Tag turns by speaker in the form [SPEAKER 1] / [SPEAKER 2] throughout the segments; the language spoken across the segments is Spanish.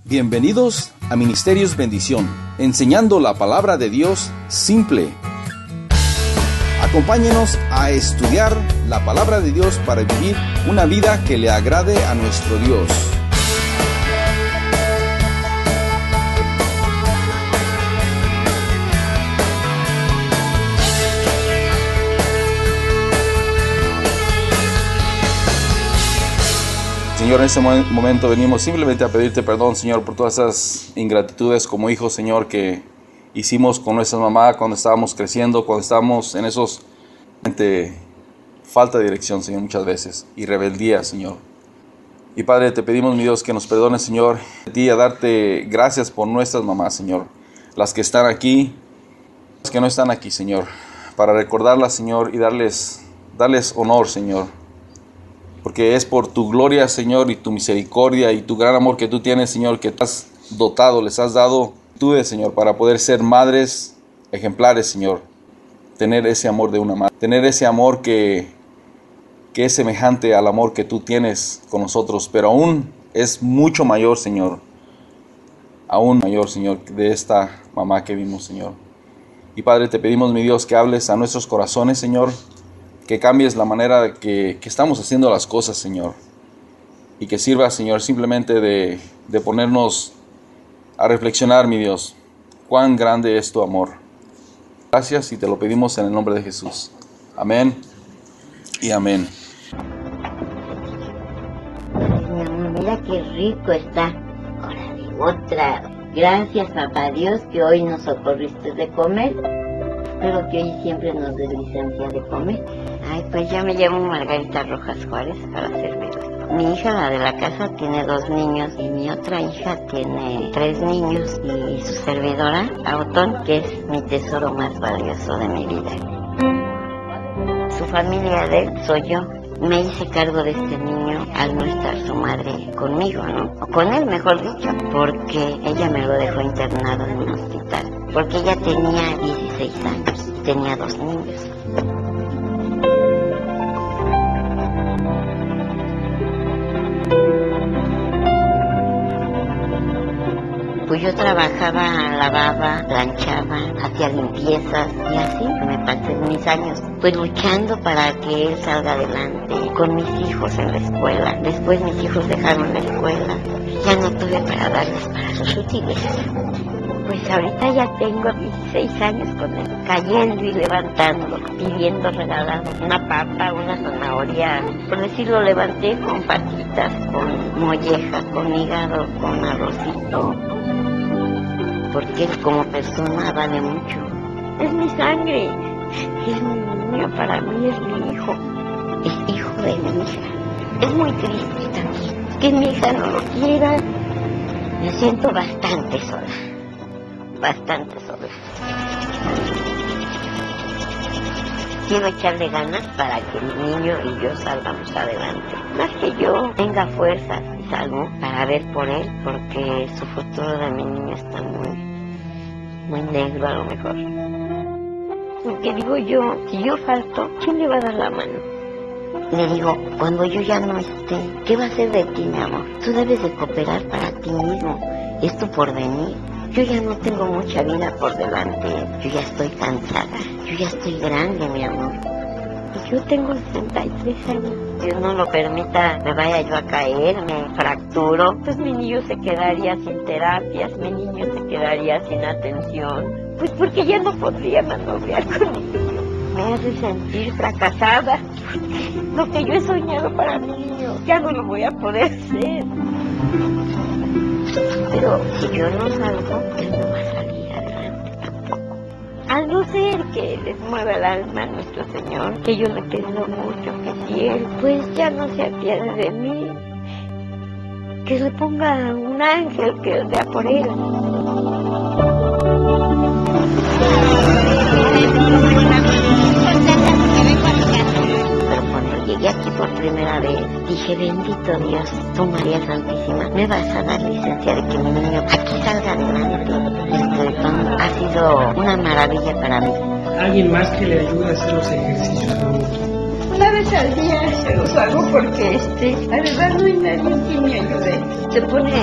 [SPEAKER 1] Bienvenidos a Ministerios Bendición, enseñando la palabra de Dios simple. Acompáñenos a estudiar la palabra de Dios para vivir una vida que le agrade a nuestro Dios. Señor, en este momento venimos simplemente a pedirte perdón, Señor, por todas esas ingratitudes como hijos, Señor, que hicimos con nuestra mamá cuando estábamos creciendo, cuando estábamos en esos falta de dirección, Señor, muchas veces, y rebeldía, Señor. Y Padre, te pedimos, mi Dios, que nos perdones, Señor, a ti, a darte gracias por nuestras mamás, Señor, las que están aquí, las que no están aquí, Señor, para recordarlas, Señor, y darles honor, Señor. Porque es por tu gloria, Señor, y tu misericordia y tu gran amor que tú tienes, Señor, que te has dotado, les has dado virtudes, Señor, para poder ser madres ejemplares, Señor. Tener ese amor de una madre, tener ese amor que es semejante al amor que tú tienes con nosotros, pero aún es mucho mayor, Señor. Aún mayor, Señor, de esta mamá que vimos, Señor. Y Padre, te pedimos, mi Dios, que hables a nuestros corazones, Señor. Que cambies la manera que estamos haciendo las cosas, Señor. Y que sirva, Señor, simplemente de ponernos a reflexionar, mi Dios, cuán grande es tu amor. Gracias y te lo pedimos en el nombre de Jesús. Amén y amén.
[SPEAKER 2] Mi amor, mira qué rico está. Órale, otra. Gracias, papá Dios, que hoy nos socorriste de comer. Espero que hoy siempre nos des licencia de comer. Ay, pues ya me llamo Margarita Rojas Juárez para servirles. Mi hija, la de la casa, tiene 2 niños y mi otra hija tiene 3 niños y su servidora, Autón, que es mi tesoro más valioso de mi vida. Su familia de él soy yo. Me hice cargo de este niño al no estar su madre conmigo, ¿no? O con él, mejor dicho, porque ella me lo dejó internado en un hospital. Porque ella tenía 16 años, tenía 2 niños. Pues yo trabajaba, lavaba, planchaba, hacía limpiezas y así me pasé mis años. Pues luchando para que él salga adelante, con mis hijos en la escuela. Después mis hijos dejaron la escuela, ya no tuve para darles para sus útiles. Pues ahorita ya tengo 16 años con él, cayendo y levantando, pidiendo regalado una papa, una zanahoria. Por decirlo, levanté con patitas, con molleja, con hígado, con arrocito. Porque él como persona vale mucho. Es mi sangre, es mi niño, para mí es mi hijo. Es hijo de mi hija. Es muy triste también que mi hija no lo quiera. Me siento bastante sola. Bastante sola. Quiero echarle ganas para que mi niño y yo salgamos adelante. Más que yo tenga fuerzas y salud para ver por él, porque su futuro de mi niño está muy negro a lo mejor. Porque digo yo, si yo falto, ¿quién le va a dar la mano? Le digo, cuando yo ya no esté, ¿qué va a hacer de ti, mi amor? Tú debes de cooperar para ti mismo, es tu porvenir. Yo ya no tengo mucha vida por delante, yo ya estoy cansada, yo ya estoy grande, mi amor. Y yo tengo 63 años. Dios no lo permita, me vaya yo a caer, me fracturo, pues mi niño se quedaría sin terapias, mi niño se quedaría sin atención. Pues porque ya no podría manobrear con él. Me hace sentir fracasada. Lo que yo he soñado para mi niño, ya no lo voy a poder hacer. Pero si yo no salgo, él no va a salir adelante tampoco. A no ser que les mueva el alma a nuestro Señor, que yo le pido mucho, que si él pues ya no se apiade de mí, que le ponga un ángel que vea por él. Pero cuando llegué aquí por primera vez, dije, bendito Dios, tú María Santísima, me vas a dar licencia de que mi niño aquí salga adelante. Ha sido una maravilla para mí.
[SPEAKER 3] ¿Alguien más que le ayude a hacer los ejercicios?
[SPEAKER 4] Una vez al día se los hago porque además no hay nadie que me ayude.
[SPEAKER 2] Se pone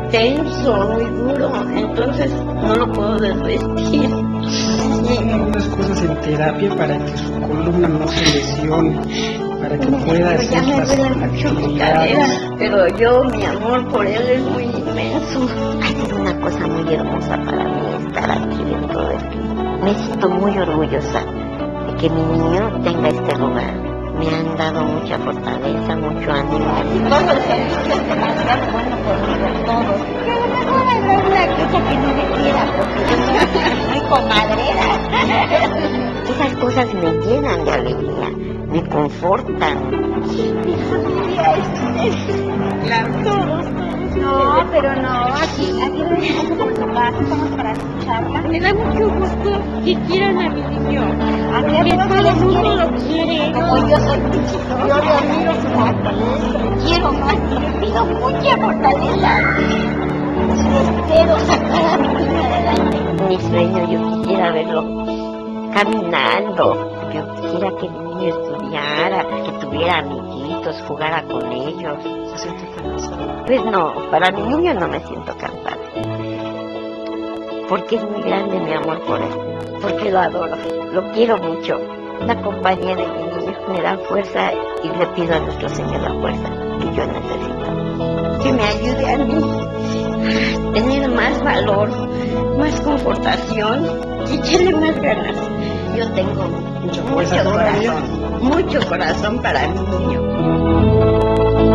[SPEAKER 2] tenso, muy duro, entonces no lo puedo desvestir.
[SPEAKER 3] Hay algunas cosas en terapia para que su columna no se lesione, para que pueda
[SPEAKER 2] Pero ya
[SPEAKER 3] hacer
[SPEAKER 2] me
[SPEAKER 3] las
[SPEAKER 2] duele mucho mi cadera,
[SPEAKER 3] actividades.
[SPEAKER 2] pero yo, mi amor por él es muy inmenso. Ha sido una cosa muy hermosa para mí estar aquí dentro de ti. Me siento muy orgullosa de que mi niño tenga este lugar. Me han dado mucha fortaleza, mucho ánimo. Y todo el servicio es demasiado bueno por todos. Que a lo mejor hay alguna cosa que no me quiera, porque yo soy muy comadrera. Esas cosas me llenan de alegría, me confortan. Mi familia es claro, todos.
[SPEAKER 4] No, pero no, aquí venimos por tu casa, estamos para escucharla.
[SPEAKER 5] Me da mucho gusto que quieran a mi niño.
[SPEAKER 4] A
[SPEAKER 5] Que
[SPEAKER 4] ver,
[SPEAKER 5] todo el mundo lo quiere.
[SPEAKER 2] Como yo soy tu chico, yo le admiro su fortaleza, le quiero más y le pido mucha fortaleza. Espero sacar a mi niño adelante. Mi sueño, yo quisiera verlo caminando. Yo quisiera que mi niño estudiara, que tuviera amiguitos, jugara con ellos. ¿Se siente cansado? Pues no, para mi niño no me siento cansada. Porque es muy grande mi amor por él. Porque lo adoro, lo quiero mucho. La compañía de mi niño me da fuerza y le pido a nuestro Señor la fuerza que yo necesito. Que me ayude a mí a tener más valor, más confortación y echarle más ganas. Yo tengo mucho corazón para mi niño.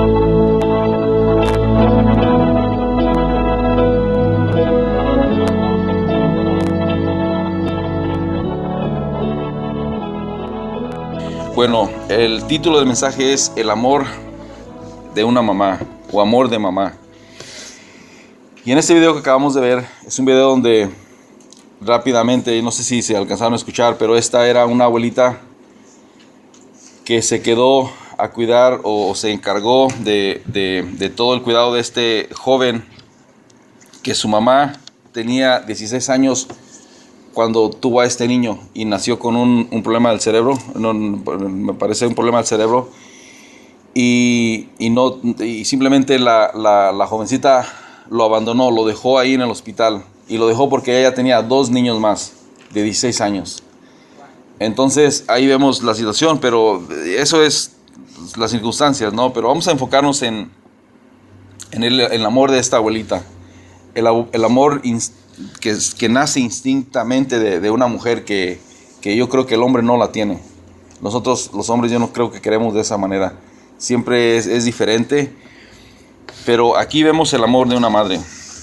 [SPEAKER 1] Bueno, el título del mensaje es El amor de una mamá o amor de mamá. Y en este video que acabamos de ver, es un video donde rápidamente, no sé si se alcanzaron a escuchar, pero esta era una abuelita que se quedó a cuidar o se encargó de todo el cuidado de este joven, que su mamá tenía 16 años cuando tuvo a este niño y nació con un problema del cerebro, me parece un problema del cerebro, y simplemente la jovencita lo abandonó, lo dejó ahí en el hospital, y lo dejó porque ella tenía 2 niños más de 16 años. Entonces ahí vemos la situación, pero eso es las circunstancias, ¿no? Pero vamos a enfocarnos en el amor de esta abuelita, el amor que nace instintamente de una mujer que yo creo que el hombre no la tiene. Nosotros los hombres yo no creo que queremos de esa manera, siempre es diferente, pero aquí vemos el amor de una madre.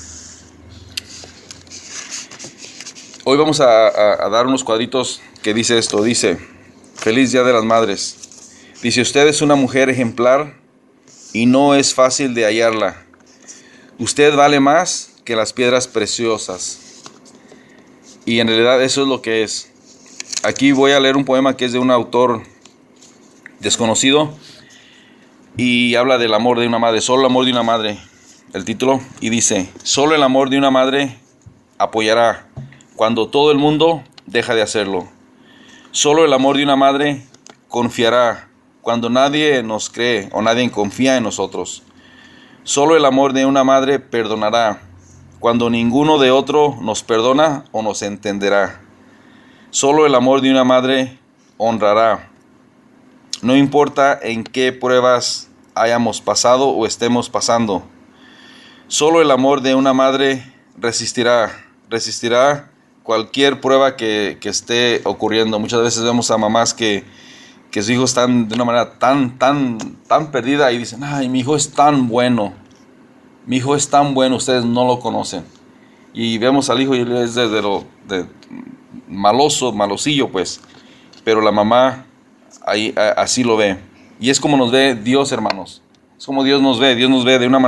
[SPEAKER 1] Hoy vamos a dar unos cuadritos que dice esto, dice: Feliz Día de las Madres. Dice: usted es una mujer ejemplar y no es fácil de hallarla. Usted vale más que las piedras preciosas. Y en realidad eso es lo que es. Aquí voy a leer un poema que es de un autor desconocido y habla del amor de una madre, solo el amor de una madre, el título, y dice: solo el amor de una madre apoyará cuando todo el mundo deja de hacerlo. Solo el amor de una madre confiará cuando nadie nos cree o nadie confía en nosotros. Solo el amor de una madre perdonará cuando ninguno de otro nos perdona o nos entenderá. Solo el amor de una madre honrará. No importa en qué pruebas hayamos pasado o estemos pasando. Solo el amor de una madre resistirá cualquier prueba que esté ocurriendo. Muchas veces vemos a mamás que sus hijos están de una manera tan perdida y dicen: ay, mi hijo es tan bueno, ustedes no lo conocen. Y vemos al hijo y él es malosillo pues, pero la mamá ahí, así lo ve. Y es como nos ve Dios, hermanos. Es como Dios nos ve de una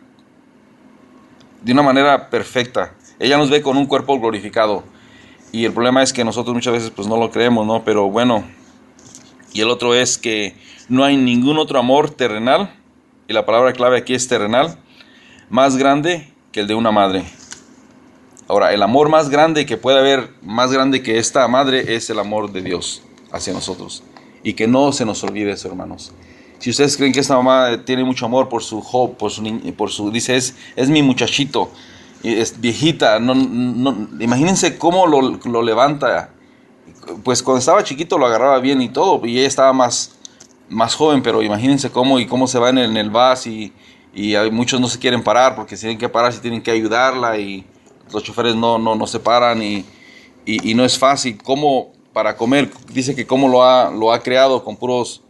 [SPEAKER 1] manera perfecta. Ella nos ve con un cuerpo glorificado. Y el problema es que nosotros muchas veces pues no lo creemos, ¿no? Pero bueno. Y el otro es que no hay ningún otro amor terrenal, y la palabra clave aquí es terrenal, más grande que el de una madre. Ahora, el amor más grande que puede haber, más grande que esta madre, es el amor de Dios hacia nosotros. Y que no se nos olvide eso, hermanos. Si ustedes creen que esta mamá tiene mucho amor por su joven, dice, es mi muchachito, y es viejita, imagínense cómo lo levanta. Pues cuando estaba chiquito lo agarraba bien y todo, y ella estaba más joven, pero imagínense cómo se va en el bus, y hay muchos no se quieren parar porque si tienen que parar, si tienen que ayudarla, y los choferes no se paran, y no es fácil. Como para comer, dice que cómo lo ha creado con puros,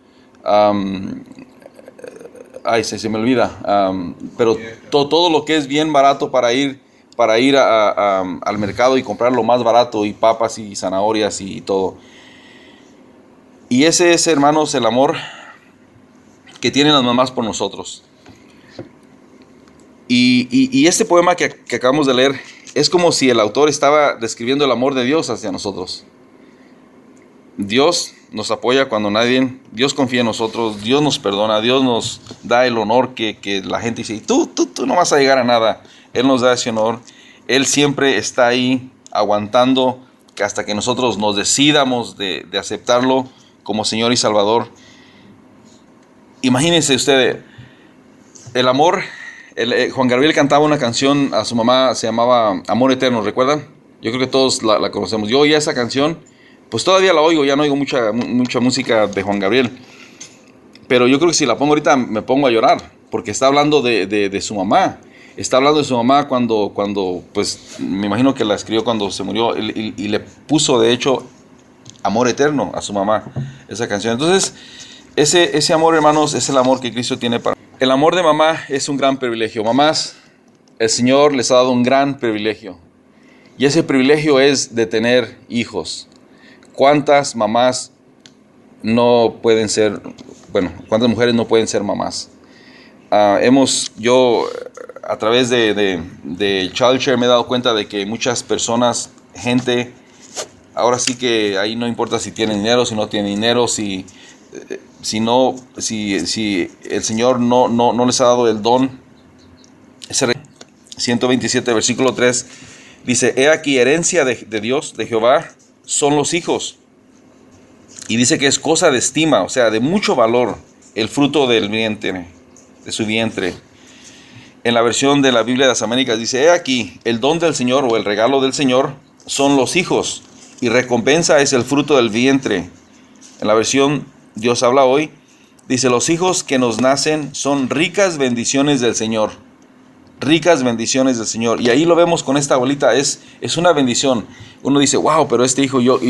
[SPEAKER 1] se me olvida, pero todo lo que es bien barato para ir al mercado y comprar lo más barato, y papas y zanahorias y todo. Y ese es, hermanos, el amor que tienen las mamás por nosotros. Y este poema que acabamos de leer es como si el autor estaba describiendo el amor de Dios hacia nosotros. Dios nos apoya cuando Dios confía en nosotros, Dios nos perdona, Dios nos da el honor que la gente dice, tú no vas a llegar a nada. Él nos da ese honor. Él siempre está ahí aguantando hasta que nosotros nos decidamos de aceptarlo como Señor y Salvador. Imagínense ustedes, el amor. Juan Gabriel cantaba una canción a su mamá, se llamaba Amor Eterno, ¿recuerdan? Yo creo que todos la conocemos. Yo oía esa canción, pues todavía la oigo, ya no oigo mucha música de Juan Gabriel. Pero yo creo que si la pongo ahorita me pongo a llorar, porque está hablando de su mamá. Está hablando de su mamá cuando pues me imagino que la escribió cuando se murió, y le puso de hecho Amor Eterno a su mamá, esa canción. Entonces, ese amor, hermanos, es el amor que Cristo tiene para nosotros. El amor de mamá es un gran privilegio. Mamás, el Señor les ha dado un gran privilegio. Y ese privilegio es de tener hijos. ¿Cuántas mamás no pueden ser, cuántas mujeres no pueden ser mamás? Yo a través de Childshare me he dado cuenta de que muchas personas, gente, ahora sí que ahí no importa si tienen dinero, si no tienen dinero, si el Señor no les ha dado el don. 127 versículo 3 dice, he aquí herencia de Dios, de Jehová, son los hijos. Y dice que es cosa de estima, o sea, de mucho valor, el fruto del vientre, de su vientre. En la versión de la Biblia de las Américas dice, he aquí el don del Señor, o el regalo del Señor, son los hijos, y recompensa es el fruto del vientre. En la versión Dios habla hoy, dice, los hijos que nos nacen son ricas bendiciones del Señor. Ricas bendiciones del Señor. Y ahí lo vemos con esta abuelita, es una bendición. Uno dice, wow, pero este hijo, yo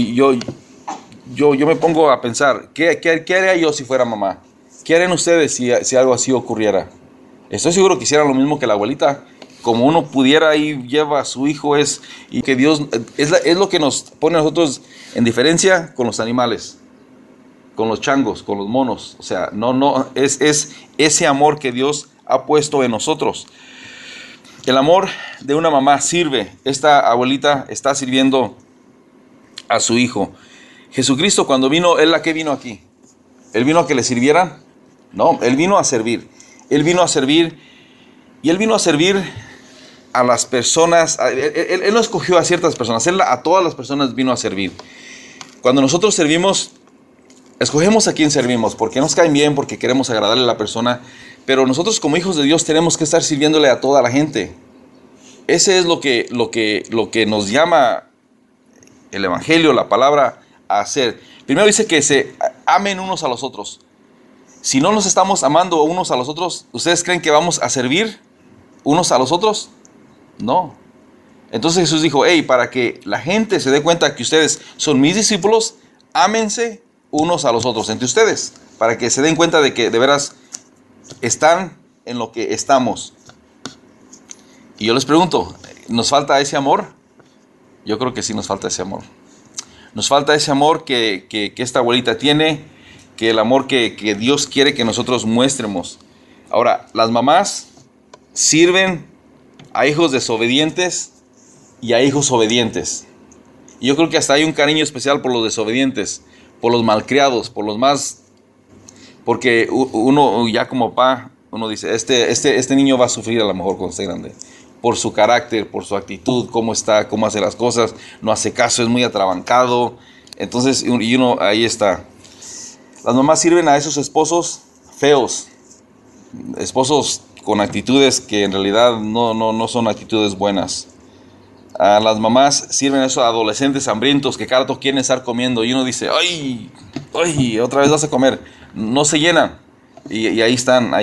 [SPEAKER 1] me pongo a pensar, ¿qué haría yo si fuera mamá? ¿Qué harían ustedes si algo así ocurriera? Estoy seguro que hicieran lo mismo que la abuelita. Como uno pudiera y lleva a su hijo, y que Dios es lo que nos pone a nosotros en diferencia con los animales, con los changos, con los monos. O sea, es ese amor que Dios ha puesto en nosotros. El amor de una mamá sirve. Esta abuelita está sirviendo a su hijo. Jesucristo, cuando vino, ¿Él a qué vino aquí? ¿Él vino a que le sirvieran? No, Él vino a servir. Él vino a servir, y Él vino a servir a las personas. Él no escogió a ciertas personas, Él a todas las personas vino a servir. Cuando nosotros servimos, escogemos a quién servimos, porque nos caen bien, porque queremos agradarle a la persona, pero nosotros como hijos de Dios tenemos que estar sirviéndole a toda la gente. Ese es lo que nos llama el Evangelio, la palabra, a hacer. Primero dice que se amen unos a los otros. Si no nos estamos amando unos a los otros, ¿ustedes creen que vamos a servir unos a los otros? No. Entonces Jesús dijo, hey, para que la gente se dé cuenta que ustedes son mis discípulos, ámense unos a los otros entre ustedes, para que se den cuenta de que de veras están en lo que estamos. Y yo les pregunto, ¿nos falta ese amor? Yo creo que sí nos falta ese amor. Nos falta ese amor que esta abuelita tiene, que el amor que Dios quiere que nosotros muestremos. Ahora, las mamás sirven a hijos desobedientes y a hijos obedientes. Y yo creo que hasta hay un cariño especial por los desobedientes, por los malcriados, por los más... Porque uno ya como papá, uno dice, este niño va a sufrir a lo mejor cuando esté grande. Por su carácter, por su actitud, cómo está, cómo hace las cosas, no hace caso, es muy atrabancado. Entonces, y uno ahí está. Las mamás sirven a esos esposos feos, esposos con actitudes que en realidad no son actitudes buenas. Las mamás sirven a esos adolescentes hambrientos que cada rato quieren estar comiendo y uno dice, ¡ay! Otra vez vas a comer. No se llenan. Y ahí están.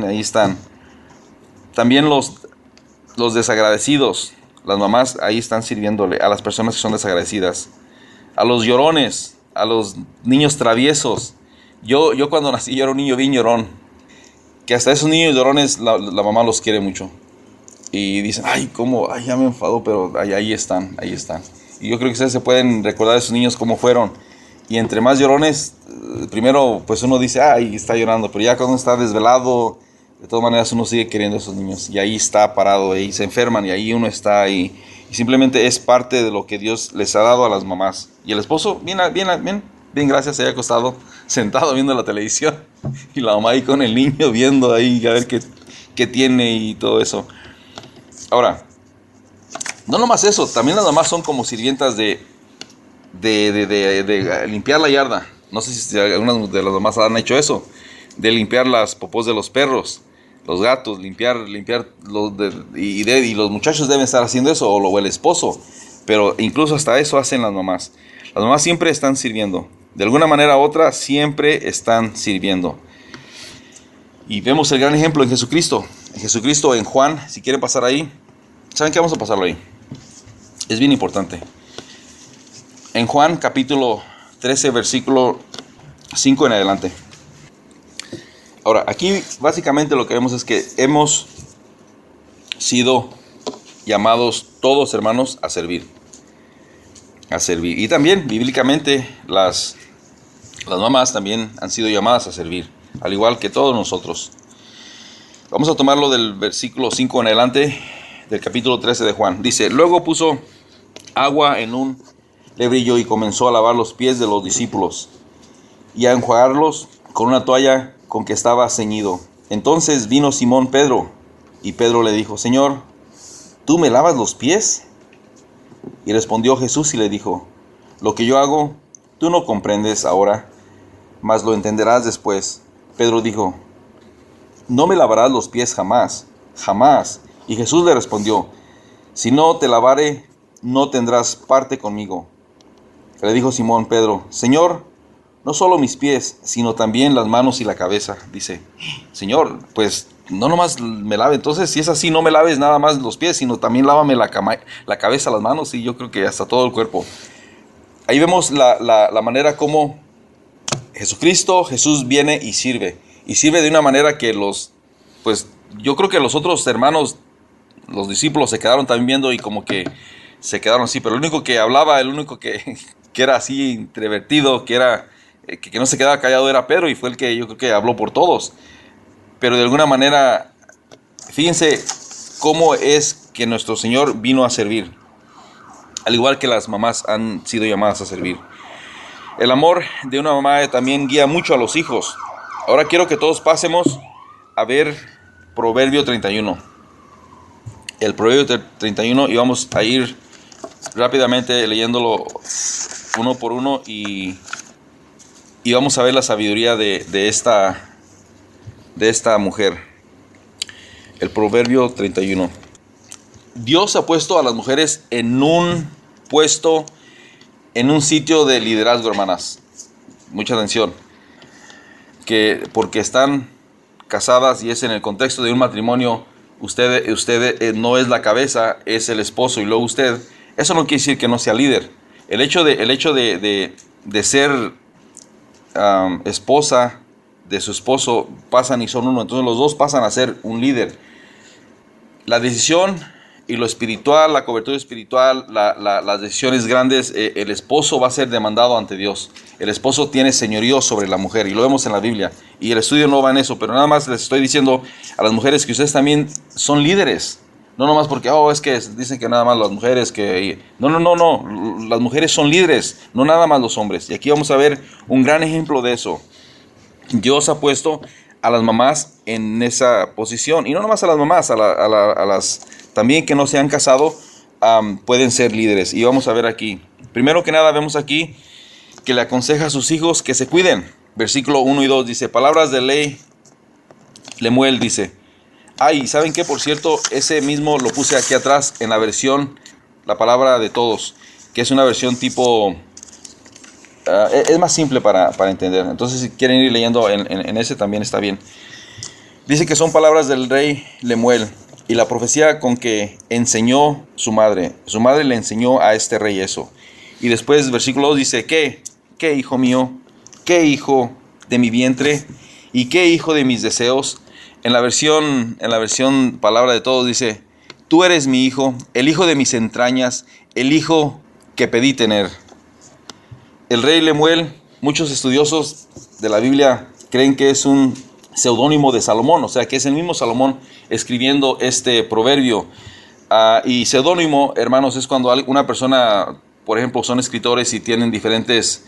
[SPEAKER 1] También los desagradecidos. Las mamás ahí están sirviéndole a las personas que son desagradecidas. A los llorones, a los niños traviesos. Yo cuando nací yo era un niño bien llorón. Que hasta esos niños llorones la mamá los quiere mucho. Y dicen, ya me enfadó, pero ahí están. Y yo creo que ustedes se pueden recordar de esos niños cómo fueron. Y entre más llorones, primero pues uno dice, está llorando. Pero ya cuando está desvelado, de todas maneras uno sigue queriendo a esos niños. Y ahí está parado, y se enferman, y ahí uno está ahí. Y simplemente es parte de lo que Dios les ha dado a las mamás. Y el esposo, bien, gracias, se haya acostado, sentado viendo la televisión. Y la mamá ahí con el niño viendo ahí a ver qué tiene y todo eso. Ahora, no nomás eso, también las mamás son como sirvientas de limpiar la yarda. No sé si algunas de las mamás han hecho eso, de limpiar las popós de los perros, los gatos, limpiar y los muchachos deben estar haciendo eso, o el esposo, pero incluso hasta eso hacen las mamás. Las mamás siempre están sirviendo, de alguna manera u otra siempre están sirviendo. Y vemos el gran ejemplo en Jesucristo. En Juan, si quieren pasar ahí, ¿saben qué? Vamos a pasarlo ahí. Es bien importante. En Juan capítulo 13, versículo 5 en adelante. Ahora, aquí básicamente lo que vemos es que hemos sido llamados todos, hermanos, a servir. Y también, bíblicamente, las mamás también han sido llamadas a servir, al igual que todos nosotros. Vamos a tomarlo del versículo 5 en adelante, del capítulo 13 de Juan. Dice, luego puso agua en un lebrillo y comenzó a lavar los pies de los discípulos y a enjuagarlos con una toalla con que estaba ceñido. Entonces vino Simón Pedro, y Pedro le dijo, Señor, ¿tú me lavas los pies? Y respondió Jesús y le dijo, lo que yo hago, tú no comprendes ahora, mas lo entenderás después. Pedro dijo, no me lavarás los pies jamás, jamás. Y Jesús le respondió, si no te lavare, no tendrás parte conmigo. Le dijo Simón Pedro, Señor, no solo mis pies, sino también las manos y la cabeza. Dice, Señor, pues no nomás me lave. Entonces, si es así, no me laves nada más los pies, sino también lávame la cabeza, las manos, y yo creo que hasta todo el cuerpo. Ahí vemos la manera como Jesús viene y sirve. Y sirve de una manera que yo creo que los otros hermanos, los discípulos, se quedaron también viendo y como que se quedaron así. Pero el único que hablaba, el único que era así introvertido, que no se quedaba callado, era Pedro, y fue el que yo creo que habló por todos. Pero de alguna manera, fíjense cómo es que nuestro Señor vino a servir, al igual que las mamás han sido llamadas a servir. El amor de una mamá también guía mucho a los hijos. Ahora quiero que todos pasemos a ver Proverbio 31. El Proverbio 31, y vamos a ir rápidamente leyéndolo uno por uno y vamos a ver la sabiduría de esta mujer. El Proverbio 31. Dios ha puesto a las mujeres en un sitio de liderazgo, hermanas. Mucha atención. Porque están casadas y es en el contexto de un matrimonio, usted no es la cabeza, es el esposo y luego usted. Eso no quiere decir que no sea líder. El hecho de ser esposa de su esposo, pasan y son uno. Entonces los dos pasan a ser un líder. La decisión y lo espiritual, la cobertura espiritual, las decisiones grandes, el esposo va a ser demandado ante Dios. El esposo tiene señorío sobre la mujer, y lo vemos en la Biblia. Y el estudio no va en eso, pero nada más les estoy diciendo a las mujeres que ustedes también son líderes. No nomás porque, es que dicen que nada más las mujeres que... No. Las mujeres son líderes, no nada más los hombres. Y aquí vamos a ver un gran ejemplo de eso. Dios ha puesto a las mamás en esa posición. Y no nomás a las mamás, a las también que no se han casado, pueden ser líderes. Y vamos a ver aquí. Primero que nada vemos aquí que le aconseja a sus hijos que se cuiden. Versículo 1 y 2 dice, palabras de ley Lemuel dice. Ay, ¿saben qué? Por cierto, ese mismo lo puse aquí atrás en la versión, la palabra de todos, que es una versión tipo, es más simple para entender. Entonces, si quieren ir leyendo en ese también está bien. Dice que son palabras del rey Lemuel y la profecía con que enseñó su madre. Su madre le enseñó a este rey eso. Y después, versículo 2 dice, ¿Qué, hijo mío? ¿Qué hijo de mi vientre? ¿Y qué hijo de mis deseos? En la versión palabra de todos dice, tú eres mi hijo, el hijo de mis entrañas, el hijo que pedí tener. El rey Lemuel, muchos estudiosos de la Biblia creen que es un seudónimo de Salomón, o sea que es el mismo Salomón escribiendo este proverbio. Y seudónimo, hermanos, es cuando una persona, por ejemplo, son escritores y tienen diferentes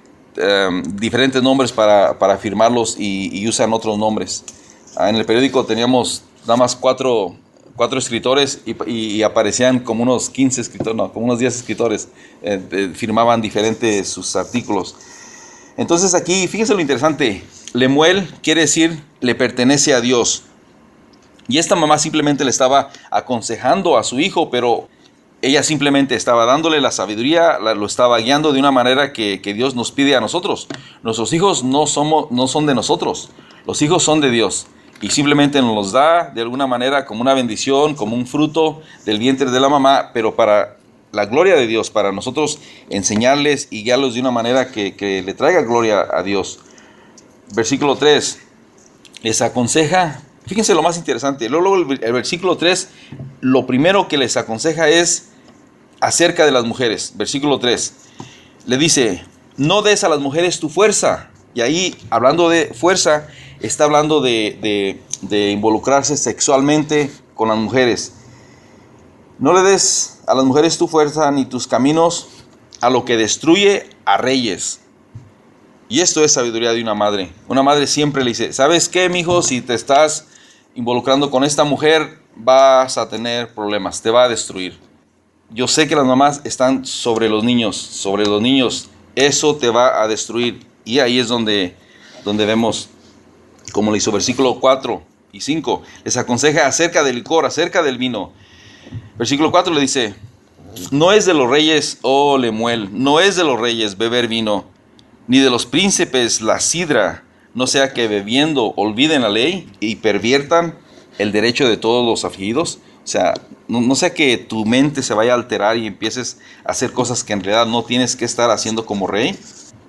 [SPEAKER 1] nombres para firmarlos y usan otros nombres. En el periódico teníamos nada más cuatro escritores y aparecían como unos 15 escritores, no, como unos 10 escritores, firmaban diferentes sus artículos. Entonces aquí, fíjense lo interesante, Lemuel quiere decir, le pertenece a Dios. Y esta mamá simplemente le estaba aconsejando a su hijo, pero ella simplemente estaba dándole la sabiduría, lo estaba guiando de una manera que Dios nos pide a nosotros. Nuestros hijos no son de nosotros, los hijos son de Dios. Y simplemente nos los da de alguna manera como una bendición, como un fruto del vientre de la mamá, pero para la gloria de Dios, para nosotros enseñarles y guiarlos de una manera que le traiga gloria a Dios. Versículo 3, les aconseja, fíjense lo más interesante, luego el versículo 3, lo primero que les aconseja es acerca de las mujeres. Versículo 3, le dice, no des a las mujeres tu fuerza. Y ahí, hablando de fuerza, está hablando de involucrarse sexualmente con las mujeres. No le des a las mujeres tu fuerza ni tus caminos a lo que destruye a reyes. Y esto es sabiduría de una madre. Una madre siempre le dice, ¿sabes qué, mijo? Si te estás involucrando con esta mujer, vas a tener problemas, te va a destruir. Yo sé que las mamás están sobre los niños. Eso te va a destruir. Y ahí es donde vemos, como le hizo versículo 4 y 5, les aconseja acerca del licor, acerca del vino. Versículo 4 le dice, no es de los reyes, oh Lemuel, no es de los reyes beber vino, ni de los príncipes la sidra, no sea que bebiendo olviden la ley y perviertan el derecho de todos los afligidos. O sea, no sea que tu mente se vaya a alterar y empieces a hacer cosas que en realidad no tienes que estar haciendo como rey.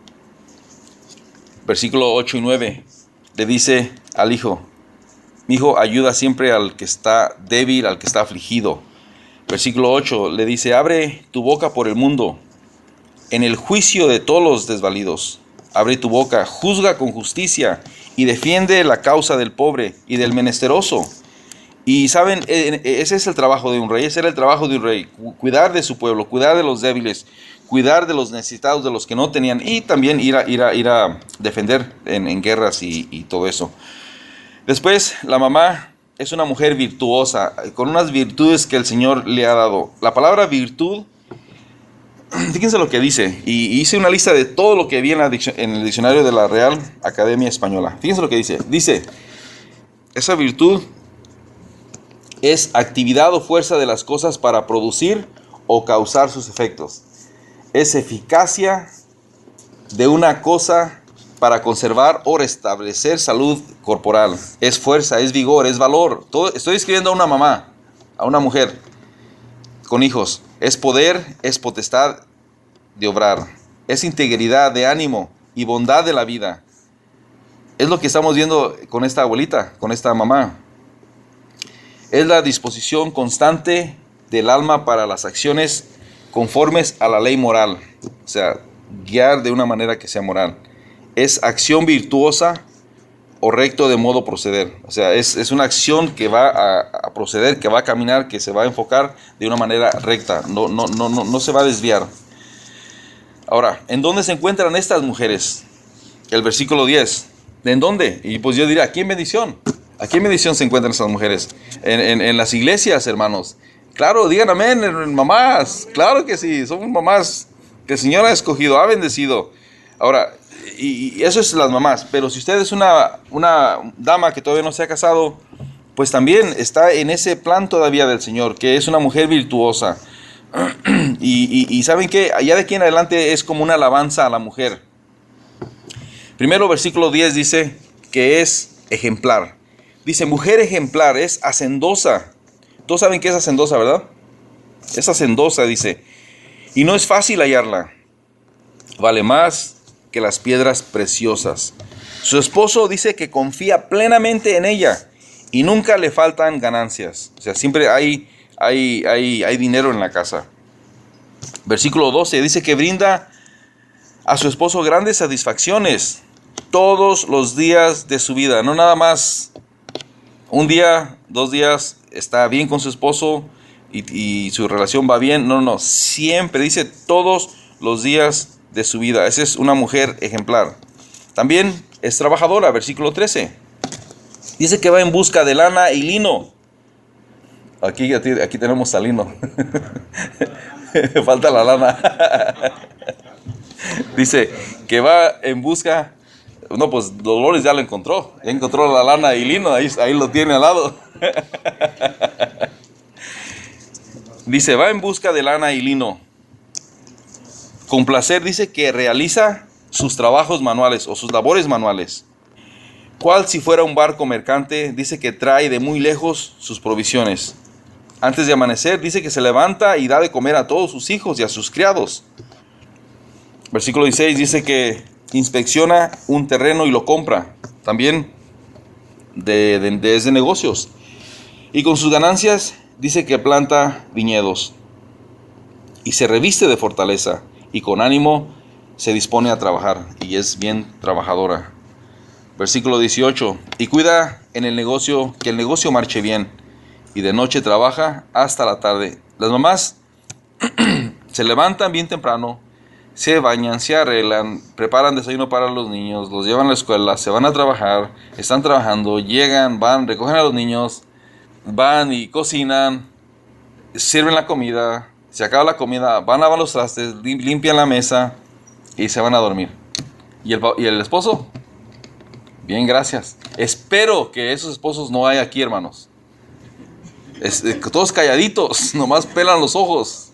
[SPEAKER 1] Versículo 8 y 9 le dice al hijo, mi hijo, ayuda siempre al que está débil, al que está afligido. Versículo 8 le dice, abre tu boca por el mundo, en el juicio de todos los desvalidos. Abre tu boca, juzga con justicia y defiende la causa del pobre y del menesteroso. Y saben, ese es el trabajo de un rey, ese era el trabajo de un rey, cuidar de su pueblo, cuidar de los débiles, cuidar de los necesitados, de los que no tenían, y también ir a defender en guerras y todo eso. Después, la mamá es una mujer virtuosa, con unas virtudes que el Señor le ha dado. La palabra virtud, fíjense lo que dice, y hice una lista de todo lo que vi en el diccionario de la Real Academia Española. Fíjense lo que dice, esa virtud es actividad o fuerza de las cosas para producir o causar sus efectos. Es eficacia de una cosa para conservar o restablecer salud corporal. Es fuerza, es vigor, es valor. Estoy escribiendo a una mamá, a una mujer con hijos. Es poder, es potestad de obrar. Es integridad de ánimo y bondad de la vida. Es lo que estamos viendo con esta abuelita, con esta mamá. Es la disposición constante del alma para las acciones conformes a la ley moral. O sea, guiar de una manera que sea moral. Es acción virtuosa o recto de modo proceder. O sea, es una acción que va a proceder, que va a caminar, que se va a enfocar de una manera recta. No se va a desviar. Ahora, ¿en dónde se encuentran estas mujeres? El versículo 10. ¿En dónde? Y pues yo diría, aquí en bendición. Aquí en bendición se encuentran estas mujeres. En las iglesias, hermanos. Claro, digan amén, mamás. Claro que sí, somos mamás que el Señor ha escogido, ha bendecido. Ahora, y eso es las mamás. Pero si usted es una dama que todavía no se ha casado, pues también está en ese plan todavía del Señor, que es una mujer virtuosa. Y ¿saben qué? Allá de aquí en adelante es como una alabanza a la mujer. Primero, versículo 10 dice que es ejemplar. Dice, mujer ejemplar, es hacendosa. Todos saben qué es hacendosa, ¿verdad? Es hacendosa, dice. Y no es fácil hallarla. Vale más que las piedras preciosas. Su esposo dice que confía plenamente en ella y nunca le faltan ganancias. O sea, siempre hay dinero en la casa. Versículo 12 dice que brinda a su esposo grandes satisfacciones todos los días de su vida. No nada más un día, 2 días está bien con su esposo y su relación va bien. No, siempre dice todos los días de su vida. Esa es una mujer ejemplar. También es trabajadora, versículo 13. Dice que va en busca de lana y lino. Aquí tenemos a lino. Falta la lana. Dice que va en busca. No, pues Dolores ya lo encontró. Ya encontró la lana y lino. Ahí lo tiene al lado. Dice, va en busca de lana y lino. Con placer dice que realiza sus trabajos manuales o sus labores manuales. Cual si fuera un barco mercante, dice que trae de muy lejos sus provisiones. Antes de amanecer, dice que se levanta y da de comer a todos sus hijos y a sus criados. Versículo 16 dice que inspecciona un terreno y lo compra. También desde negocios. Y con sus ganancias dice que planta viñedos. Y se reviste de fortaleza. Y con ánimo se dispone a trabajar. Y es bien trabajadora. Versículo 18. Y cuida en el negocio, que el negocio marche bien. Y de noche trabaja hasta la tarde. Las mamás se levantan bien temprano, se bañan, se arreglan, preparan desayuno para los niños, los llevan a la escuela, se van a trabajar, están trabajando, llegan, van, recogen a los niños, van y cocinan, sirven la comida, se acaba la comida, van a lavar los trastes, limpian la mesa y se van a dormir. ¿Y el esposo? Bien, gracias. Espero que esos esposos no hay aquí, hermanos. Todos calladitos, nomás pelan los ojos.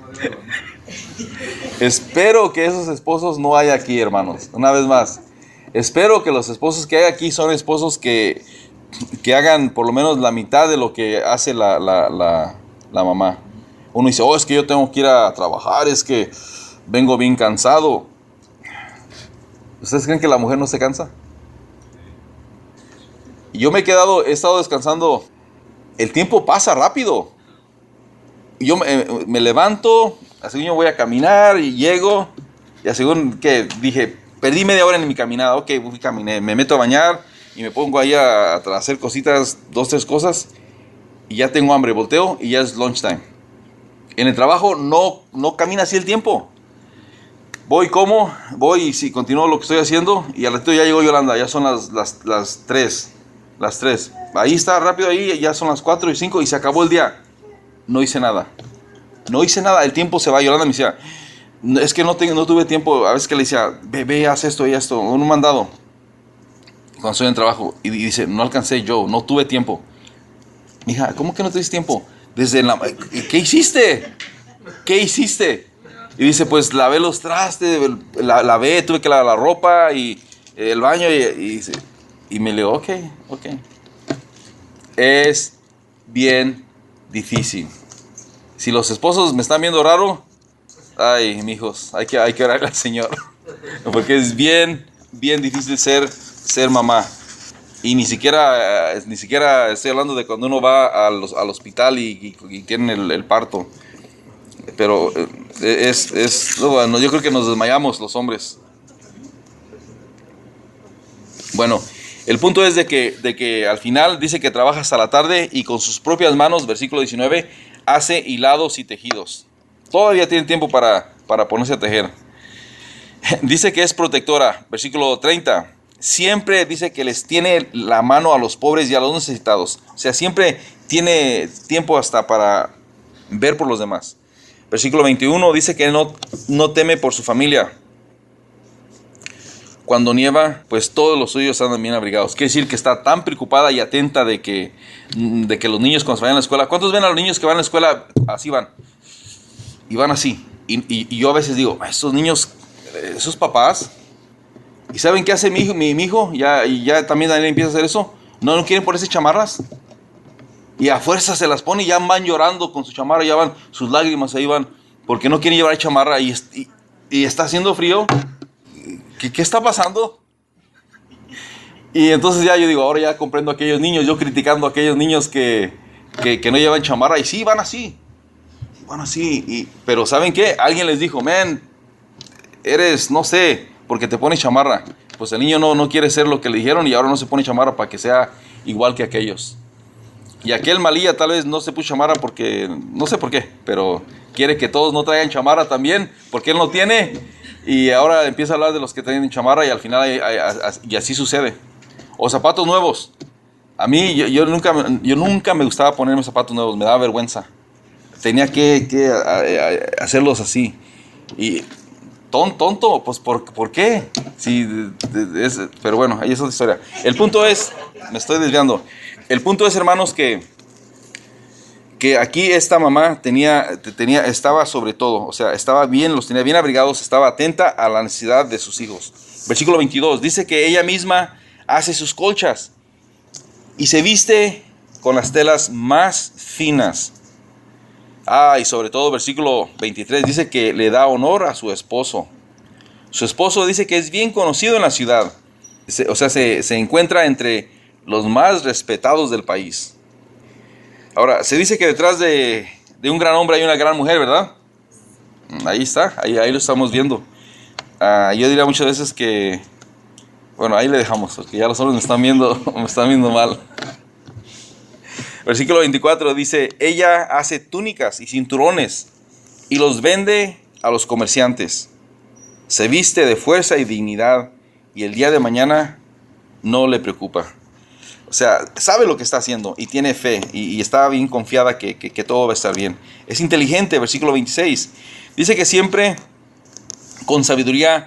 [SPEAKER 1] Espero que esos esposos no hay aquí, hermanos. Una vez más, espero que los esposos que hay aquí son esposos que hagan por lo menos la mitad de lo que hace la mamá. Uno dice, es que yo tengo que ir a trabajar, es que vengo bien cansado. ¿Ustedes creen que la mujer no se cansa? Y yo he estado descansando. El tiempo pasa rápido. Y yo me levanto, así yo voy a caminar y llego. Y así que dije, perdí media hora en mi caminada. Ok, caminé, me meto a bañar y me pongo ahí a hacer cositas, 2, 3 cosas. Y ya tengo hambre, volteo y ya es lunchtime. En el trabajo no camina así el tiempo. Voy y sí, continúo lo que estoy haciendo. Y al ratito ya llegó Yolanda, ya son las 3. Las 3. Ahí está, rápido ahí, ya son las 4 y 5 y se acabó el día. No hice nada. El tiempo se va. Yolanda me decía, es que no tuve tiempo. A veces que le decía, ve, haz esto y esto. Un mandado. Cuando estoy en trabajo. Y dice, no alcancé yo, no tuve tiempo. Mija, ¿cómo que no tuviste tiempo? ¿Qué hiciste? Y dice, pues lavé los trastes, lavé, tuve que lavar la ropa y el baño y me le digo, ok. Es bien difícil. Si los esposos me están viendo raro, ay, mijos, hay que orarle al Señor. Porque es bien difícil ser mamá. Y ni siquiera estoy hablando de cuando uno va al hospital y tienen el parto. Pero bueno, yo creo que nos desmayamos los hombres. Bueno, el punto es de que al final dice que trabaja hasta la tarde y con sus propias manos, versículo 19, hace hilados y tejidos. Todavía tiene tiempo para ponerse a tejer. Dice que es protectora, versículo 30. Siempre dice que les tiene la mano a los pobres y a los necesitados. O sea, siempre tiene tiempo hasta para ver por los demás. Versículo 21 dice que no teme por su familia. cuando nieva, pues todos los suyos andan bien abrigados. Quiere decir que está tan preocupada y atenta de que los niños cuando se vayan a la escuela, ¿cuántos ven a los niños que van a la escuela? Así van. Y van así. Y yo a veces digo, estos niños, esos papás, ¿y saben qué hace mi hijo? Ya también empieza a hacer eso. No quieren ponerse chamarras. Y a fuerza se las pone y ya van llorando con su chamarra, ya van, sus lágrimas ahí van, porque no quieren llevar chamarra y está haciendo frío. ¿Qué está pasando? Y entonces ya yo digo, ahora ya comprendo a aquellos niños, yo criticando a aquellos niños que no llevan chamarra y sí, van así. Pero ¿saben qué? Alguien les dijo, eres, no sé, porque te pones chamarra. Pues el niño no quiere ser lo que le dijeron y ahora no se pone chamarra para que sea igual que aquellos. Y aquel malilla tal vez no se puso chamarra porque, no sé por qué, pero quiere que todos no traigan chamarra también, porque él no tiene. Y ahora empieza a hablar de los que tienen chamarra y al final y así sucede. O zapatos nuevos. A mí, yo nunca me gustaba ponerme zapatos nuevos, me daba vergüenza. Tenía que hacerlos así. Y tonto, pues ¿por qué? Sí, pero bueno, ahí es otra historia. El punto es, me estoy desviando. El punto es, hermanos, que aquí esta mamá estaba sobre todo, o sea, estaba bien, los tenía bien abrigados, estaba atenta a la necesidad de sus hijos. Versículo 22, dice que ella misma hace sus colchas y se viste con las telas más finas. Y sobre todo, versículo 23, dice que le da honor a su esposo. Su esposo dice que es bien conocido en la ciudad, se encuentra entre los más respetados del país. Ahora, se dice que detrás de un gran hombre hay una gran mujer, ¿verdad? Ahí está, ahí lo estamos viendo. Yo diría muchas veces que, bueno, ahí le dejamos, porque ya los hombres me están viendo mal. Versículo 24 dice, ella hace túnicas y cinturones y los vende a los comerciantes. Se viste de fuerza y dignidad y el día de mañana no le preocupa. O sea, sabe lo que está haciendo y tiene fe y está bien confiada que todo va a estar bien. Es inteligente, versículo 26. Dice que siempre con sabiduría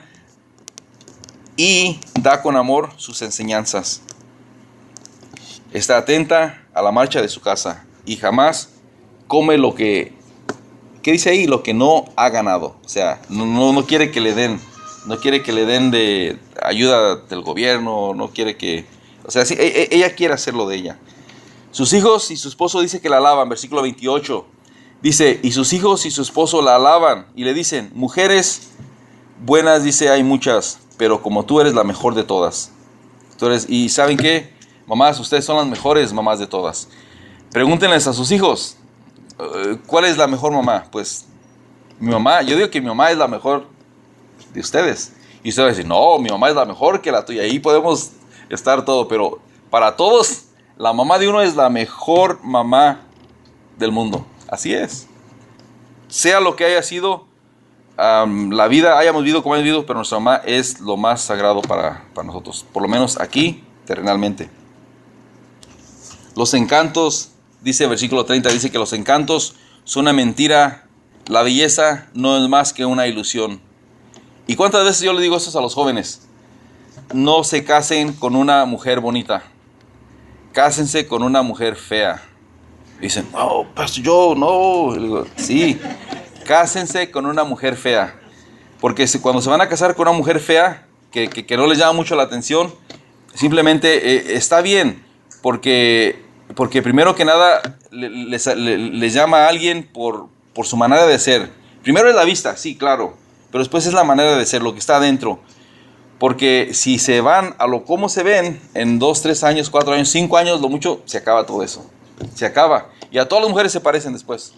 [SPEAKER 1] y da con amor sus enseñanzas. Está atenta a la marcha de su casa y jamás come lo que... ¿Qué dice ahí? Lo que no ha ganado. O sea, no quiere que le den. No quiere que le den de ayuda del gobierno. No quiere que... O sea, sí, ella quiere hacer lo de ella. Sus hijos y su esposo dice que la alaban. Versículo 28. Dice, y sus hijos y su esposo la alaban. Y le dicen, mujeres buenas, dice, hay muchas. Pero como tú eres la mejor de todas. Y ¿saben qué? Mamás, ustedes son las mejores mamás de todas. Pregúntenles a sus hijos, ¿cuál es la mejor mamá? Pues mi mamá, yo digo que mi mamá es la mejor de ustedes. Y ustedes van a decir, no, mi mamá es la mejor que la tuya. Ahí podemos estar todo, pero para todos, la mamá de uno es la mejor mamá del mundo. Así es. Sea lo que haya sido, la vida, hayamos vivido como hayamos vivido, pero nuestra mamá es lo más sagrado para nosotros. Por lo menos aquí, terrenalmente. Los encantos, dice versículo 30, dice que los encantos son una mentira. La belleza no es más que una ilusión. ¿Y cuántas veces yo le digo eso a los jóvenes? No se casen con una mujer bonita. Cásense con una mujer fea. Dicen, no, pastor, yo no. Le digo, sí, cásense con una mujer fea. Porque cuando se van a casar con una mujer fea, que no les llama mucho la atención, simplemente está bien. Porque primero que nada les llama a alguien por su manera de ser. Primero es la vista, sí, claro. Pero después es la manera de ser, lo que está adentro. Porque si se van a lo como se ven, en 2, 3 años, 4 años, 5 años, lo mucho, se acaba todo eso. Se acaba. Y a todas las mujeres se parecen después.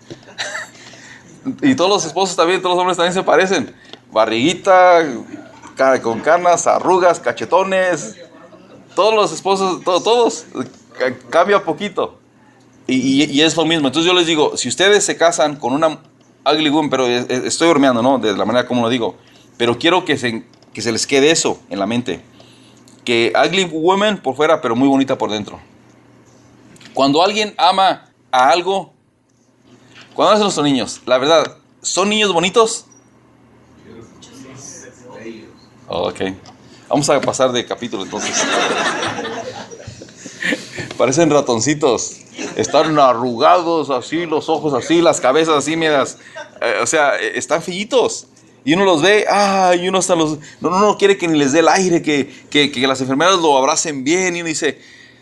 [SPEAKER 1] Y todos los esposos también, todos los hombres también se parecen. Barriguita, cara con canas, arrugas, cachetones. Todos los esposos, todos, cambia poquito. Y es lo mismo. Entonces yo les digo, si ustedes se casan con una ugly woman, pero estoy bromeando, ¿no? De la manera como lo digo. Pero quiero que se les quede eso en la mente. Que ugly woman por fuera, pero muy bonita por dentro. Cuando alguien ama a algo, cuando hacen nuestros niños, la verdad, ¿son niños bonitos? Ok. Vamos a pasar de capítulo entonces. Parecen ratoncitos. Están arrugados así, los ojos así, las cabezas así, medias. O sea, están feillitos. Y uno los ve, y uno hasta los... No quiere que ni les dé el aire, que las enfermeras lo abracen bien. Y uno dice,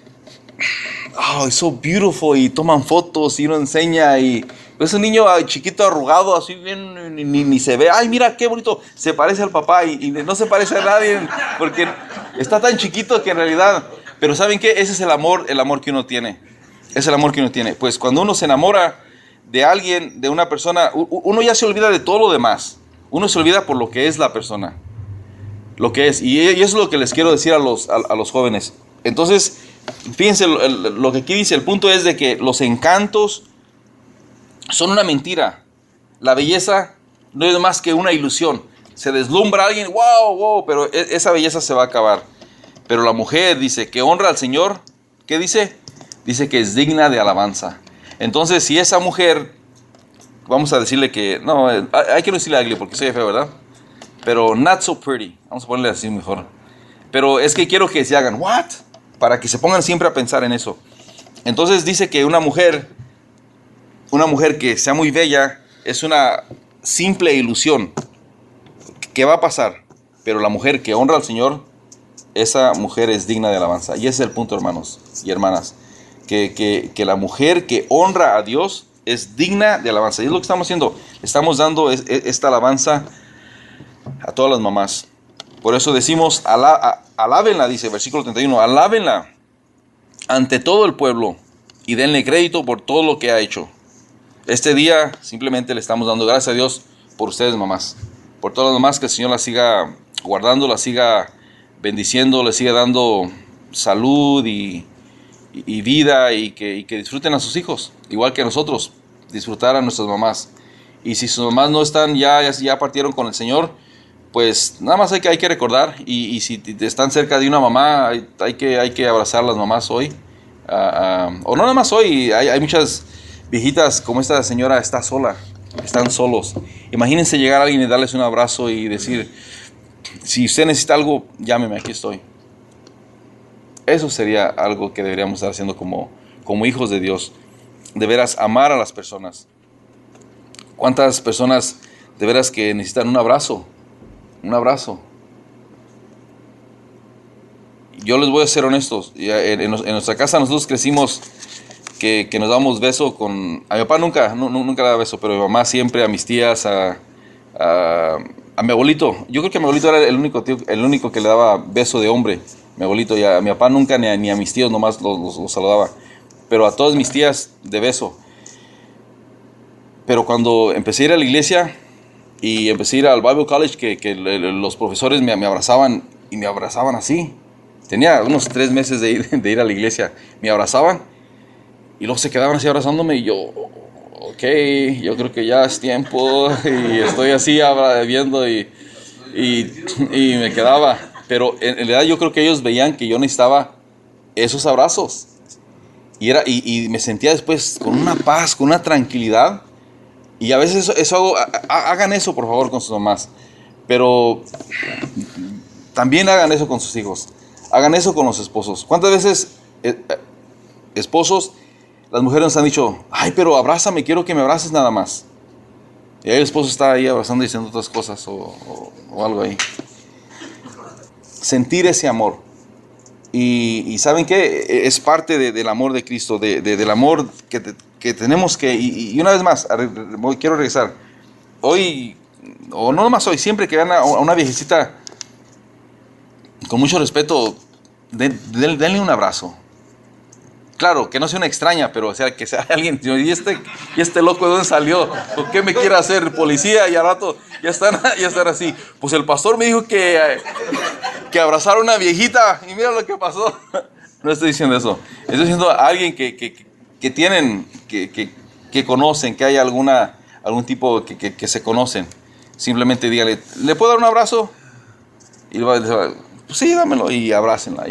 [SPEAKER 1] it's so beautiful. Y toman fotos y uno enseña. Y es un niño chiquito arrugado, así bien, ni se ve. Ay, mira qué bonito. Se parece al papá y no se parece a nadie. Porque está tan chiquito que en realidad... Pero ¿saben qué? Ese es el amor que uno tiene. Es el amor que uno tiene. Pues cuando uno se enamora de alguien, de una persona, uno ya se olvida de todo lo demás. Uno se olvida por lo que es la persona. Lo que es. Y eso es lo que les quiero decir a los jóvenes. Entonces, fíjense lo que aquí dice. El punto es de que los encantos son una mentira. La belleza no es más que una ilusión. Se deslumbra a alguien, wow, pero esa belleza se va a acabar. Pero la mujer dice que honra al Señor. ¿Qué dice? Dice que es digna de alabanza. Entonces, si esa mujer, vamos a decirle que, no, hay que no decirle ugly porque soy feo, ¿verdad? Pero not so pretty, vamos a ponerle así mejor. Pero es que quiero que se hagan, what? Para que se pongan siempre a pensar en eso. Entonces dice que una mujer que sea muy bella, es una simple ilusión. ¿Qué va a pasar? Pero la mujer que honra al Señor, esa mujer es digna de alabanza. Y ese es el punto, hermanos y hermanas. Que la mujer que honra a Dios es digna de alabanza. Y es lo que estamos haciendo. Estamos dando esta alabanza a todas las mamás. Por eso decimos, alábenla, dice versículo 31, alábenla ante todo el pueblo y denle crédito por todo lo que ha hecho. Este día simplemente le estamos dando gracias a Dios por ustedes, mamás. Por todas las mamás, que el Señor las siga guardando, las siga bendiciendo, les siga dando salud y vida, y que disfruten a sus hijos, igual que nosotros, disfrutar a nuestras mamás. Y si sus mamás no están, ya partieron con el Señor, pues nada más hay que recordar, y si están cerca de una mamá, hay que abrazar a las mamás hoy, o no nada más hoy. Hay muchas viejitas como esta señora, está sola, están solos. Imagínense llegar a alguien y darles un abrazo y decir, si usted necesita algo, llámeme, aquí estoy. Eso sería algo que deberíamos estar haciendo como hijos de Dios. De veras amar a las personas. ¿Cuántas personas de veras que necesitan un abrazo? Un abrazo. Yo les voy a ser honestos. En nuestra casa nosotros crecimos que nos damos beso con... A mi papá nunca le daba beso, pero a mi mamá siempre, a mis tías, a mi abuelito. Yo creo que mi abuelito era el único que le daba beso de hombre. Mi abuelito, y a mi papá nunca, ni a mis tíos nomás los saludaba. Pero a todas mis tías de beso. Pero cuando empecé a ir a la iglesia y empecé a ir al Bible College, que los profesores me abrazaban, y me abrazaban así. Tenía unos 3 meses de ir a la iglesia. Me abrazaban y luego se quedaban así abrazándome, y yo, ok, yo creo que ya es tiempo. Y estoy así viendo y me quedaba. Pero en realidad yo creo que ellos veían que yo necesitaba esos abrazos. Y me sentía después con una paz, con una tranquilidad. Y a veces eso hago. Hagan eso, por favor, con sus mamás. Pero también hagan eso con sus hijos. Hagan eso con los esposos. ¿Cuántas veces esposos, las mujeres nos han dicho, ay, pero abrázame, quiero que me abraces nada más? Y ahí el esposo está ahí abrazando y diciendo otras cosas o algo ahí. Sentir ese amor. Y ¿saben qué? Es parte del amor de Cristo, del amor que tenemos que... Y una vez más, quiero regresar. Hoy, o no nomás hoy, siempre que vean a una viejecita, con mucho respeto, denle un abrazo. Claro, que no sea una extraña, pero o sea, que sea alguien. ¿Y este loco de dónde salió? ¿Por qué me quiere hacer policía? Y al rato ya están así. Pues el pastor me dijo que abrazara a una viejita y mira lo que pasó. No estoy diciendo eso. Estoy diciendo a alguien que tienen, que conocen, que hay algún tipo que se conocen. Simplemente dígale, ¿le puedo dar un abrazo? Y le va a decir, pues sí, dámelo, y abrácenla.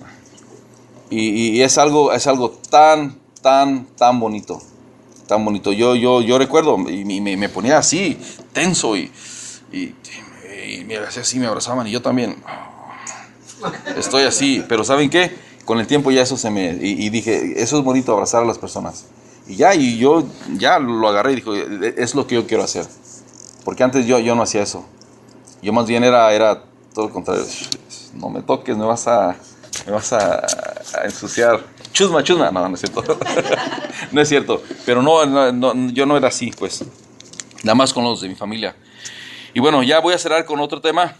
[SPEAKER 1] Y es algo tan bonito. Tan bonito. Yo recuerdo, y me ponía así, tenso, y me hacía así, me abrazaban, y yo también. Estoy así, pero ¿saben qué? Con el tiempo ya eso se me... Y dije, eso es bonito, abrazar a las personas. Y yo ya lo agarré y dije, es lo que yo quiero hacer. Porque antes yo no hacía eso. Yo más bien era todo lo contrario. No me toques, me vas a ensuciar. Chusma. No es cierto. No es cierto. Pero no, yo no era así, pues. Nada más con los de mi familia. Y bueno, ya voy a cerrar con otro tema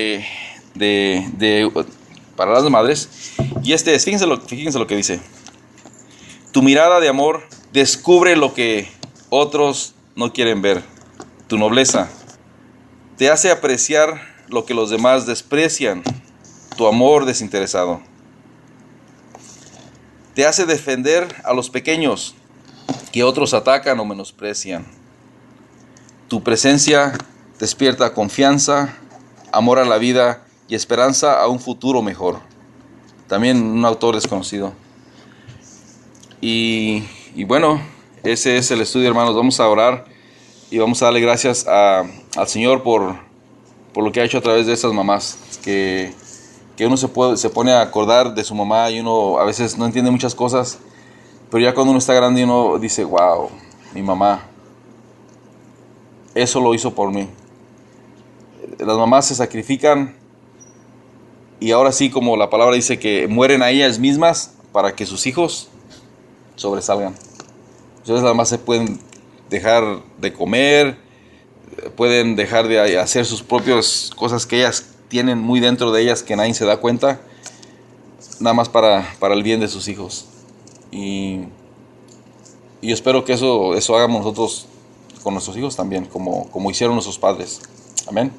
[SPEAKER 1] para las madres. Y fíjense lo que dice. Tu mirada de amor descubre lo que otros no quieren ver. Tu nobleza te hace apreciar lo que los demás desprecian. Tu amor desinteresado te hace defender a los pequeños que otros atacan o menosprecian. Tu presencia despierta confianza, amor a la vida y esperanza a un futuro mejor. También un autor desconocido. Y bueno, ese es el estudio, hermanos. Vamos a orar y vamos a darle gracias al Señor por lo que ha hecho a través de estas mamás. Que uno se pone a acordar de su mamá y uno a veces no entiende muchas cosas. Pero ya cuando uno está grande uno dice, wow, mi mamá, eso lo hizo por mí. Las mamás se sacrifican y ahora sí, como la palabra dice, que mueren a ellas mismas para que sus hijos sobresalgan. Entonces las mamás se pueden dejar de comer, pueden dejar de hacer sus propias cosas que ellas tienen muy dentro de ellas, que nadie se da cuenta, nada más para el bien de sus hijos. Y yo espero que eso hagamos nosotros con nuestros hijos también, como hicieron nuestros padres. Amén.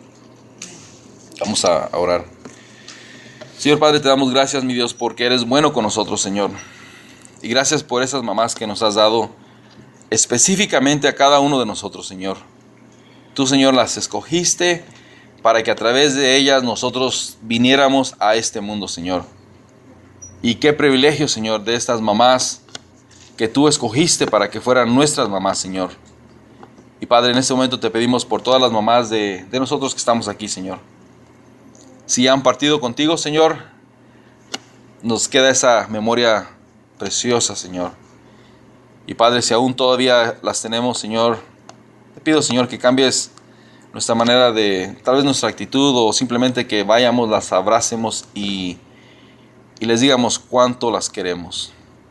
[SPEAKER 1] Vamos a orar. Señor Padre, te damos gracias, mi Dios, porque eres bueno con nosotros, Señor. Y gracias por esas mamás que nos has dado específicamente a cada uno de nosotros, Señor. Tú, Señor, las escogiste para que a través de ellas nosotros viniéramos a este mundo, Señor. Y qué privilegio, Señor, de estas mamás que tú escogiste para que fueran nuestras mamás, Señor. Y Padre, en este momento te pedimos por todas las mamás de nosotros que estamos aquí, Señor. Si han partido contigo, Señor, nos queda esa memoria preciosa, Señor. Y Padre, si aún todavía las tenemos, Señor, te pido, Señor, que cambies nuestra manera de, tal vez nuestra actitud, o simplemente que vayamos, las abracemos y les digamos cuánto las queremos.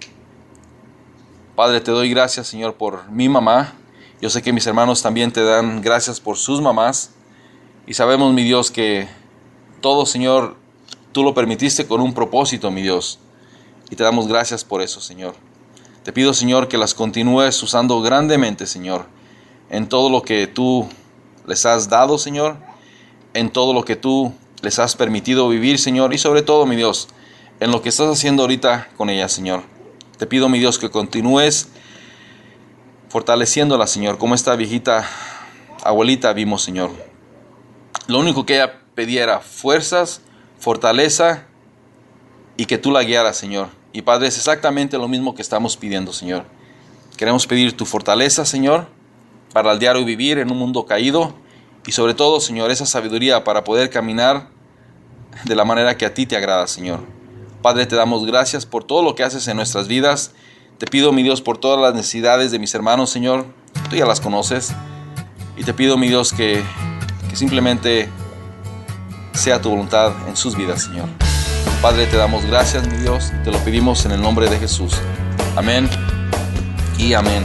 [SPEAKER 1] Padre, te doy gracias, Señor, por mi mamá. Yo sé que mis hermanos también te dan gracias por sus mamás. Y sabemos, mi Dios, que todo, Señor, tú lo permitiste con un propósito, mi Dios. Y te damos gracias por eso, Señor. Te pido, Señor, que las continúes usando grandemente, Señor, en todo lo que tú les has dado, Señor, en todo lo que tú les has permitido vivir, Señor, y sobre todo, mi Dios, en lo que estás haciendo ahorita con ellas, Señor. Te pido, mi Dios, que continúes fortaleciéndola, Señor, como esta viejita abuelita vimos, Señor. Lo único que ella pedía era fuerzas, fortaleza y que tú la guiaras, Señor. Y Padre, es exactamente lo mismo que estamos pidiendo, Señor. Queremos pedir tu fortaleza, Señor, para el diario vivir en un mundo caído. Y sobre todo, Señor, esa sabiduría para poder caminar de la manera que a ti te agrada, Señor. Padre, te damos gracias por todo lo que haces en nuestras vidas. Te pido, mi Dios, por todas las necesidades de mis hermanos, Señor. Tú ya las conoces. Y te pido, mi Dios, que simplemente sea tu voluntad en sus vidas, Señor. Padre, te damos gracias, mi Dios. Te lo pedimos en el nombre de Jesús. Amén y amén.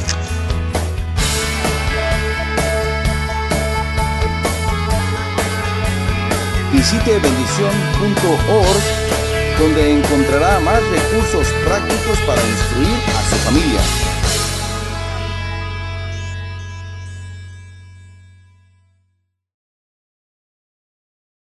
[SPEAKER 6] Visite bendición.org, donde encontrará más recursos prácticos para instruir a su familia.